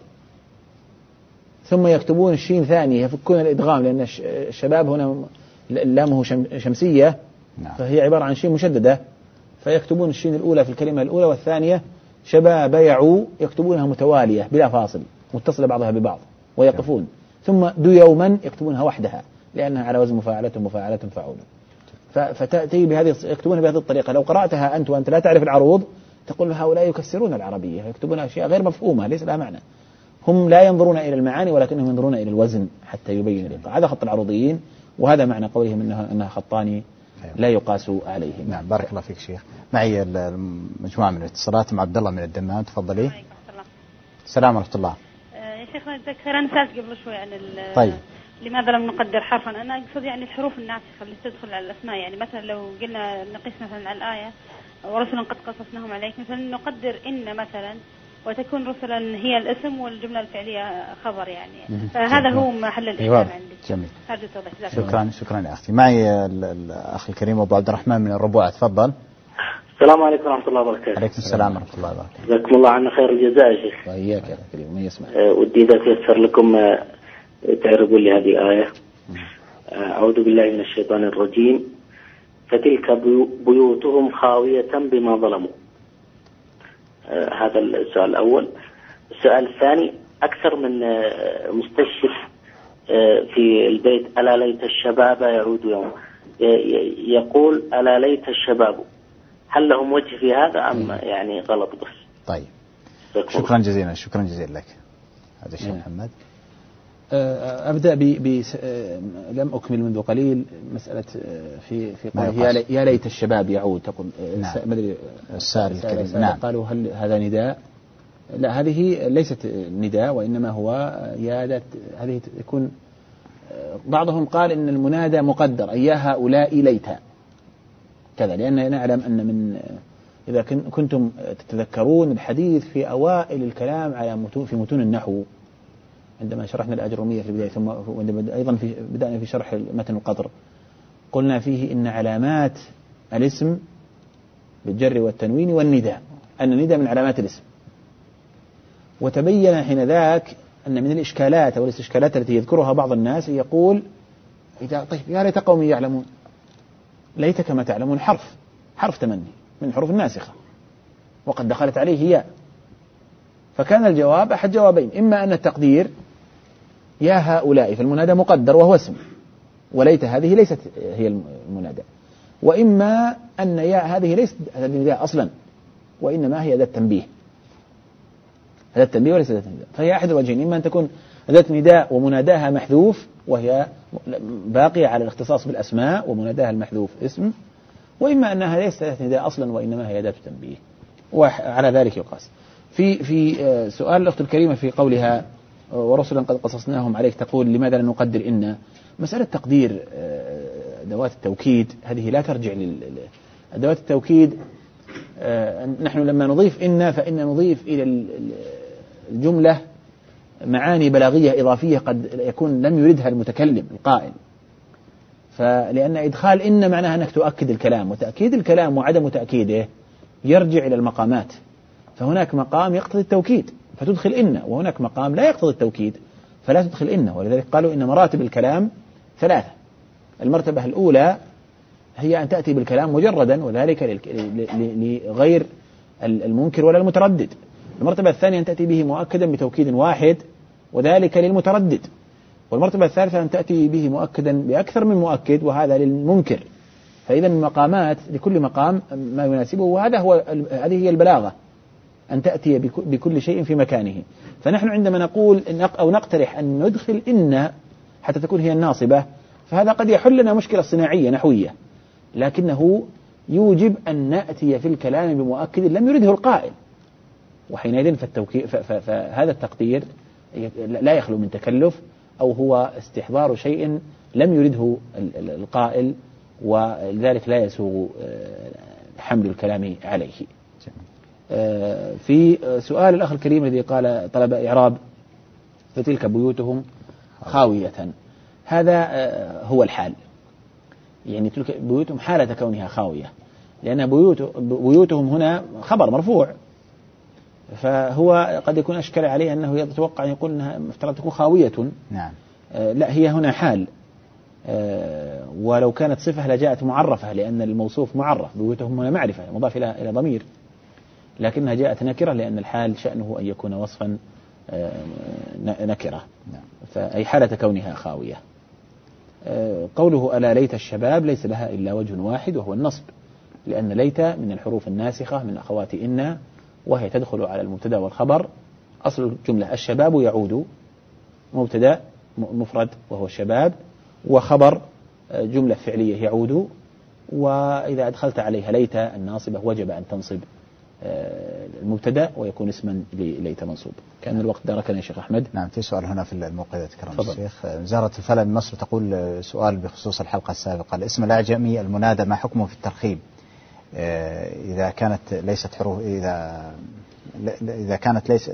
ثم يكتبون الشين ثانية يفكون الإدغام، لأن الشباب هنا لامه شمسية فهي عبارة عن شين مشددة، فيكتبون الشين الأولى في الكلمة الأولى والثانية شباب يعو يكتبونها متوالية بلا فاصل متصلة بعضها ببعض ويقفون، ثم دو يوما يكتبونها وحدها لأنها على وزن مفاعلة مفاعلة فعول. فتأتي بهذه يكتبونها بهذه الطريقة. لو قرأتها أنت وأنت لا تعرف العروض تقول هؤلاء يكسرون العربية، يكتبون أشياء غير مفهومة ليس لها معنى. هم لا ينظرون إلى المعاني ولكنهم ينظرون إلى الوزن حتى يبين الإيقاع. هذا خط العروضيين، وهذا معنى قولهم إنها, إنها خطان لا يقاس عليهم. نعم بارك الله فيك شيخ. معي مجموعة من الاتصالات مع عبد الله من الدمام، تفضلي. السلام ورحمة الله. يا شيخ ذكرنا سألت قبل شوي عن طيب لماذا لم نقدر حرفا. أنا أقصد يعني الحروف الناسخة اللي تدخل على الأسماء، يعني مثلا لو قلنا نقيس مثلا على الآية ورسلا قد قصصناهم عليك، مثلا نقدر إن مثلا وتكون رسلا هي الاسم والجملة الفعلية خبر، يعني فهذا هو محل الإشكال عندي. جميل. هذا شكرا شكرا يا أختي. معي الأخ الكريم أبو عبد الرحمن من الربوع، تفضل. السلام عليكم ورحمة الله وبركاته. عليكم السلام ورحمة الله وبركاته. جزاكم الله عنا خير الجزاء يا شيخ. وإياك يا كريم من يسمع. أه ودي إذا تيسر لكم أه تعرضوا لي هذه الآية. أه أعوذ بالله من الشيطان الرجيم. فتلك بيوتهم خاوية بما ظلموا. أه هذا السؤال الأول. السؤال الثاني، أكثر من أه مستشف أه في البيت ألا ليت الشباب يعود يوم، يقول ألا ليت الشباب، هل لهم وجه في هذا أم يعني غلط بس؟ طيب شكرا جزيلا. شكرا جزيلا لك. هذا الشيخ محمد. أبدأ ب ب لم أكمل منذ قليل مسألة في في قوله يا ليت الشباب يعود، تقول نعم. ما أدري السائل الكريم نعم. قالوا هل هذا نداء؟ لا، هذه ليست نداء وإنما هو يا هذه يكون. بعضهم قال إن المنادى مقدر أي يا هؤلاء ليت كذا، لأن نعلم أن من إذا كنتم تتذكرون الحديث في أوائل الكلام على متون في متون النحو عندما شرحنا الأجرومية في البداية، ثم أيضا في بدأنا في شرح متن القدر، قلنا فيه إن علامات الاسم بالجر والتنوين والنداء، أن النداء من علامات الاسم وتبين حين ذاك أن من الإشكالات أو الاستشكالات التي يذكرها بعض الناس يقول إذا طيب يا ليت قومي يعلمون، ليت كما تعلمون حرف حرف تمني من حروف الناسخة وقد دخلت عليه ياء، فكان الجواب أحد جوابين: إما أن التقدير يا هؤلاء فالمنادى مقدر وهو اسم وليت هذه ليست هي المنادى، وإما أن يا هذه ليست النداء أصلا وإنما هي أداة تنبيه، أداة تنبيه وليس أداة نداء. فهي أحد الوجهين: إما أن تكون أداة نداء ومناداها محذوف وهي باقية على الاختصاص بالأسماء ومناداها المحذوف اسم، وإما أنها ليست أداة نداء أصلا وإنما هي أداة تنبيه، وعلى ذلك يقاس. في في سؤال الأخت الكريمة في قولها ورسلا قد قصصناهم عليك، تقول لماذا لا نقدر إن؟ مسألة تقدير أدوات التوكيد هذه لا ترجع لأدوات التوكيد. نحن لما نضيف إن فإن نضيف إلى الجملة معاني بلاغية إضافية قد يكون لم يردها المتكلم القائل، فلأن إدخال إن معناها أنك تؤكد الكلام، وتأكيد الكلام وعدم تأكيده يرجع إلى المقامات، فهناك مقام يقتضي التوكيد فتدخل إن، وهناك مقام لا يقتضي التوكيد فلا تدخل إن. ولذلك قالوا إن مراتب الكلام ثلاثة: المرتبة الأولى هي أن تأتي بالكلام مجردا وذلك لغير المنكر ولا المتردد. المرتبة الثانية أن تأتي به مؤكدا بتوكيد واحد وذلك للمتردد. والمرتبة الثالثة أن تأتي به مؤكدا بأكثر من مؤكد وهذا للمنكر. فإذا المقامات لكل مقام ما يناسبه، وهذا هو هذه هي البلاغة، أن تأتي بكل شيء في مكانه. فنحن عندما نقول أو نقترح أن ندخل إن حتى تكون هي الناصبة، فهذا قد يحل لنا مشكلة صناعية نحوية، لكنه يوجب أن نأتي في الكلام بمؤكد لم يرده القائل، وحينئذ فهذا التقدير لا يخلو من تكلف أو هو استحضار شيء لم يرده القائل، ولذلك لا يسوغ حمل الكلام عليه. في سؤال الأخ الكريم الذي قال طلب إعراب فتلك بيوتهم خاوية، هذا هو الحال، يعني تلك بيوتهم حالة كونها خاوية، لأن بيوت بيوتهم هنا خبر مرفوع، فهو قد يكون أشكال عليه أنه يتوقع أن يقول أنها مفترض تكون خاوية. نعم. لا، هي هنا حال، ولو كانت صفة لجاءت معرفة لأن الموصوف معرف، بيوتهم هنا معرفة مضاف إلى ضمير، لكنها جاءت نكرة لأن الحال شأنه أن يكون وصفا نكرة، فأي حالة كونها خاوية. قوله ألا ليت الشباب ليس لها إلا وجه واحد وهو النصب، لأن ليت من الحروف الناسخة من أخوات إن، وهي تدخل على المبتدا والخبر. أصل الجملة الشباب يعود مبتدا مفرد وهو الشباب، وخبر جملة فعلية يعود، وإذا أدخلت عليها ليت الناصبة وجب أن تنصب المبتدا ويكون اسما ليت منصوب. كان الوقت داركنا يا شيخ أحمد. نعم. في سؤال هنا في الموقع ذكر الشيخ. وزارة الفلاح من مصر تقول سؤال بخصوص الحلقة السابقة: الاسم الأعجمي المنادى ما حكمه في الترخيم إذا كانت ليست حروف، إذا إذا كانت ليس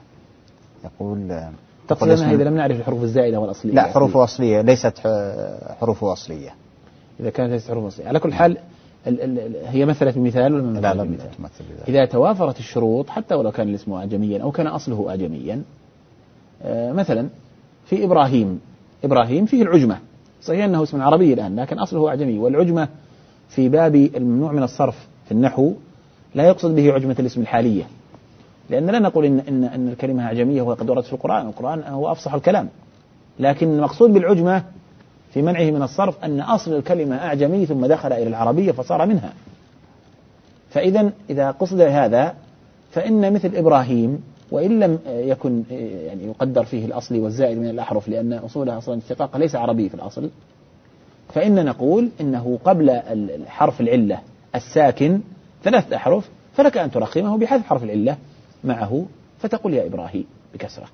يقول تقصد أنها إذا لم نعرف الحروف الزائدة والأصلية؟ لا، حروف أصلية، ليست حروف أصلية. إذا كانت ليست حروف أصلية على كل حال ال ال هي مثلت بمثال ولا لا لا بمثال؟ إذا توافرت الشروط حتى ولو كان الاسم أعجميا أو كان أصله أعجميا، آه مثلا في إبراهيم، إبراهيم فيه العجمة، صحيح أنه اسم عربي الآن لكن أصله أعجمي، والعجمة في باب الممنوع من الصرف في النحو لا يقصد به عجمة الاسم الحالية، لأن لا نقول إن, إن, إن الكلمة أعجمية وقد وردت في القرآن، القرآن هو أفصح الكلام، لكن المقصود بالعجمة في منعه من الصرف أن أصل الكلمة أعجمي ثم دخل إلى العربية فصار منها. فإذا إذا قصد هذا فإن مثل إبراهيم وإن لم يكن يعني يقدر فيه الأصل والزائد من الأحرف لأن أصولها أصلا اشتقاق ليس عربي في الأصل، فإن نقول إنه قبل الحرف العلة الساكن ثلاثة أحرف، فلك أن ترقمه بحذف حرف العلة معه فتقول يا إبراهيم بكسرة.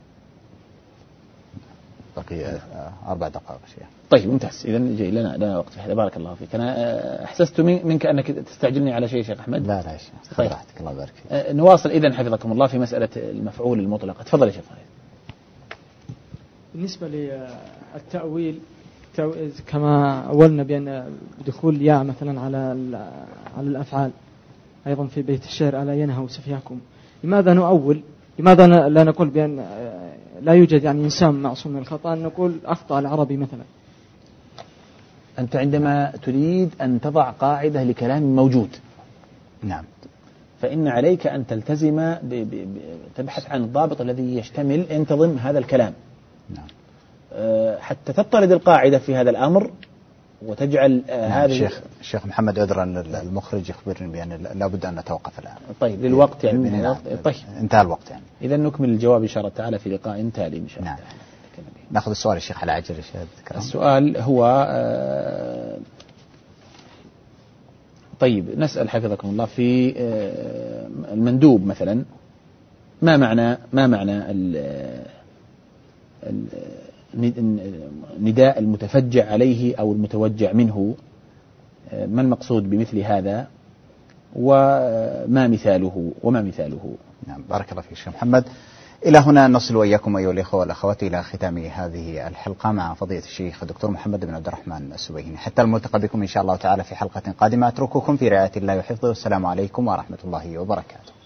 بقي أربع دقائق شيء. طيب ممتاز، إذا جاي لنا لنا وقت في هذا. بارك الله فيك. أنا أحسست منك أنك تستعجلني على شيء شيخ أحمد. لا لا يا شيخ، طيب. راحتك الله يبارك فيك. أه نواصل إذن حفظكم الله في مسألة المفعول المطلق. تفضل يا شيخ خالد. بالنسبة للتأويل كما أولنا بأن دخول ياء مثلا على على الأفعال، أيضا في بيت الشعر ألا ينهوا سفياكم، لماذا نؤول لماذا لا نقول بأن لا يوجد يعني إنسان معصوم من الخطأ، نقول أخطأ العربي مثلا؟ أنت عندما تريد أن تضع قاعدة لكلام موجود، نعم، فإن عليك أن تلتزم ب... ب... ب... تبحث عن الضابط الذي يشتمل ينتظم هذا الكلام. نعم. أه حتى تطرد القاعدة في هذا الأمر وتجعل أه نعم. هذا الشيخ الشيخ محمد عذرا المخرج يخبرني بأن لابد أن نتوقف الآن. طيب للوقت يعني. نعم. طيب انتهى الوقت يعني. إذا نكمل الجواب إن شاء الله تعالى في لقاء تالي إن شاء الله. نعم. نأخذ السؤال الشيخ على عجل. السؤال هو أه طيب نسأل حفظكم الله في المندوب مثلا، ما معنى ما معنى النداء المتفجع عليه أو المتوجع منه؟ ما المقصود بمثل هذا وما مثاله وما مثاله؟ نعم، بارك الله فيك شيخ محمد. إلى هنا نصل وإياكم أيها الإخوة والأخوات إلى ختام هذه الحلقة مع فضيلة الشيخ الدكتور محمد بن عبد الرحمن السبيهني. حتى الملتقى بكم إن شاء الله تعالى في حلقة قادمة، أترككم في رعاية الله وحفظه، والسلام عليكم ورحمة الله وبركاته.